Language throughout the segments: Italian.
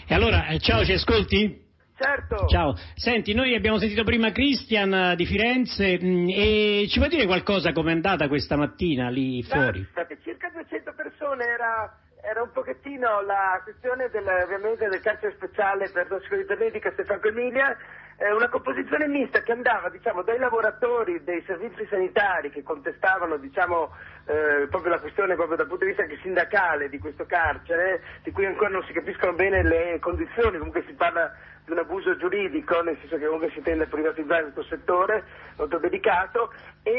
E allora, ciao, ci ascolti? Certo. Ciao, senti, noi abbiamo sentito prima Christian di Firenze e ci puoi dire qualcosa com'è andata questa mattina lì fuori? Circa 200 persone, era un pochettino la questione ovviamente del carcere speciale per tossicodipendenza di Castelfranco Emilia, una composizione mista che andava, diciamo, dai lavoratori dei servizi sanitari che contestavano, diciamo, proprio la questione proprio dal punto di vista anche sindacale di questo carcere, di cui ancora non si capiscono bene le condizioni, comunque si parla di un abuso giuridico, nel senso che comunque si tende a privatizzare questo settore molto delicato,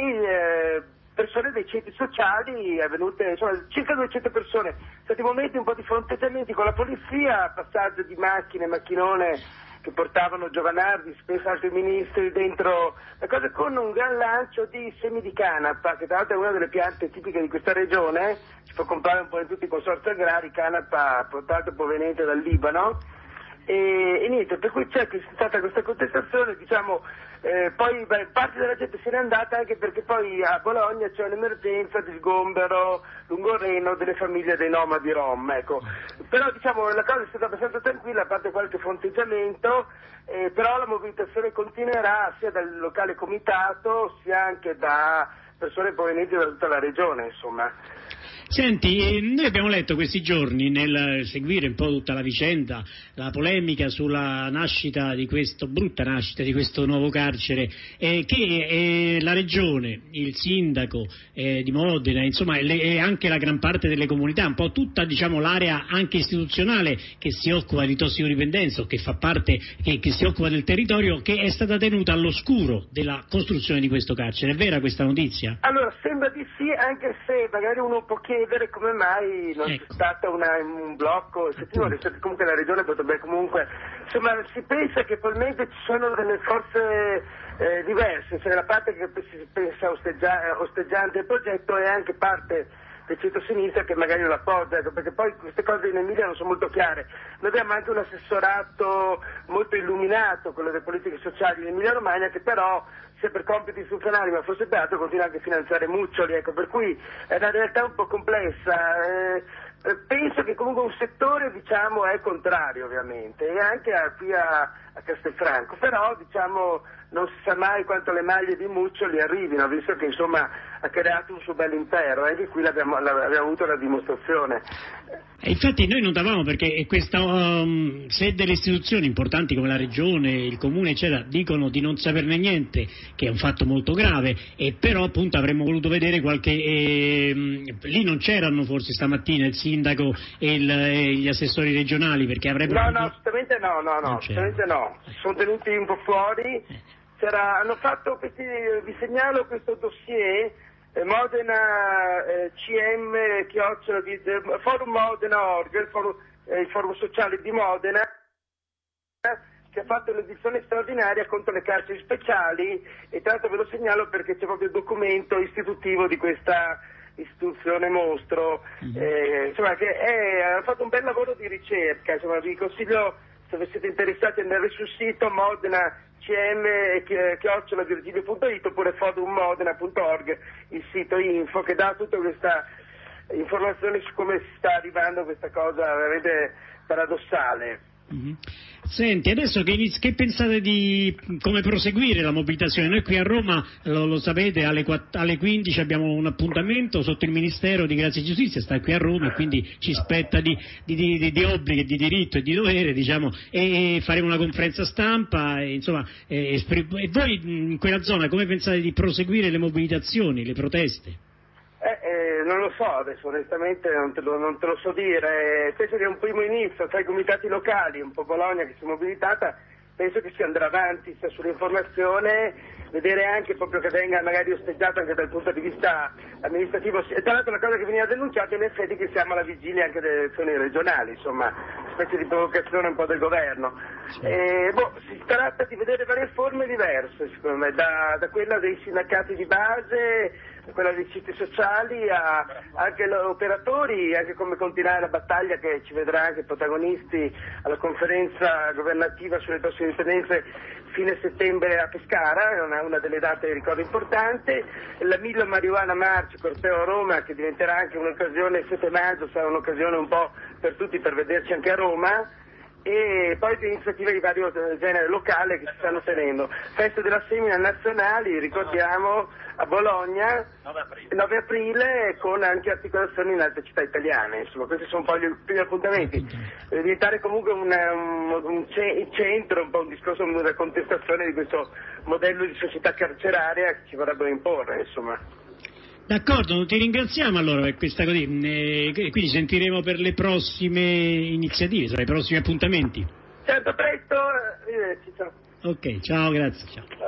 e persone dei centri sociali, avvenute, insomma, circa 200 persone, stati momenti un po' di fronteggiamenti con la polizia, passaggio di macchine, macchinone che portavano Giovanardi, spesso altri ministri dentro, la cosa con un gran lancio di semi di canapa, che tra l'altro è una delle piante tipiche di questa regione, si può comprare un po' in tutti i consorzi agrari, canapa portata proveniente dal Libano, e niente, per cui c'è stata questa contestazione, diciamo, poi parte della gente se n'è andata anche perché poi a Bologna c'è un'emergenza di sgombero lungo il Reno delle famiglie dei nomadi Rom, ecco. Però diciamo la cosa è stata abbastanza tranquilla, a parte qualche fronteggiamento, però la mobilitazione continuerà sia dal locale comitato sia anche da persone provenienti da tutta la regione, insomma. Senti, noi abbiamo letto questi giorni, nel seguire un po' tutta la vicenda, la polemica sulla nascita di brutta nascita di questo nuovo carcere, che la regione, il sindaco di Modena, insomma, e anche la gran parte delle comunità, un po' tutta, diciamo, l'area anche istituzionale che si occupa di tossicodipendenza o che fa parte, che si occupa del territorio, che è stata tenuta all'oscuro della costruzione di questo carcere. È vera questa notizia? Allora, sembra di sì, anche se magari uno può chiedere come mai non c'è stato un blocco effettivo, comunque la regione potrebbe comunque, insomma, si pensa che probabilmente ci sono delle forze diverse, cioè la parte che si pensa osteggiante del progetto è anche parte del centro-sinistra che magari lo appoggia, ecco, perché poi queste cose in Emilia non sono molto chiare. Noi abbiamo anche un assessorato molto illuminato, quello delle politiche sociali in Emilia Romagna, che però sia per compiti istituzionali ma forse beato continua anche a finanziare Muccioli, ecco, per cui è una realtà un po' complessa. Penso che comunque un settore, diciamo, è contrario ovviamente, e anche qui a Castelfranco, però diciamo non si sa mai quanto le maglie di Muccioli arrivino, visto che insomma ha creato un suo bel impero, anche qui abbiamo avuto la dimostrazione. E infatti noi notavamo, perché se delle istituzioni importanti come la regione, il comune eccetera dicono di non saperne niente, che è un fatto molto grave, e però appunto avremmo voluto vedere qualche lì non c'erano forse stamattina il sindaco e gli assessori regionali, perché avrebbero no, assolutamente assolutamente no, si sono tenuti un po' fuori. Hanno fatto vi segnalo questo dossier Modena CM Forum Modena Org, il forum sociale di Modena, che ha fatto un'edizione straordinaria contro le carceri speciali, e tra l'altro ve lo segnalo perché c'è proprio il documento istitutivo di questa istituzione mostro, insomma, che ha fatto un bel lavoro di ricerca, insomma, vi consiglio, se siete interessati, andare sul sito Modena cm@virgilio.it oppure forummodena.org, il sito info che dà tutta questa informazione su come si sta arrivando a questa cosa veramente paradossale. Mm-hmm. Senti, adesso che pensate di come proseguire la mobilitazione? Noi qui a Roma, lo sapete, alle 15 abbiamo un appuntamento sotto il Ministero di Grazia e Giustizia, sta qui a Roma, e quindi ci spetta di obblighi, di diritto e di dovere, diciamo, e faremo una conferenza stampa, e, insomma, e voi in quella zona come pensate di proseguire le mobilitazioni, le proteste? Non lo so adesso, onestamente non te lo so dire, penso che è un primo inizio tra i comitati locali, un po' Bologna che si è mobilitata, penso che si andrà avanti sia sull'informazione, vedere anche proprio che venga magari osteggiato anche dal punto di vista amministrativo, e tra l'altro la cosa che veniva denunciata in effetti è che siamo alla vigilia anche delle elezioni regionali, insomma, una specie di provocazione un po' del governo. Si tratta di vedere varie forme diverse, secondo me, da quella dei sindacati di base, quella dei siti sociali, anche gli operatori, anche come continuare la battaglia che ci vedrà anche protagonisti alla conferenza governativa sulle tossicodipendenze fine settembre a Pescara, è una delle date ricordo importante, la Milo Marijuana March, corteo a Roma, che diventerà anche un'occasione, il 7 maggio sarà un'occasione un po' per tutti per vederci anche a Roma, e poi di iniziative di vario genere locale che si stanno tenendo. Festa della Semina nazionali, ricordiamo, a Bologna, 9 aprile, con anche articolazioni in altre città italiane. Insomma, questi sono un po' gli primi appuntamenti. Deve diventare comunque un centro, un po' un discorso, una contestazione di questo modello di società carceraria che ci vorrebbero imporre, insomma. D'accordo, ti ringraziamo allora per questa così, quindi sentiremo per le prossime iniziative, per i prossimi appuntamenti. Certo, presto, arrivederci, ciao. Ok, ciao, grazie, ciao.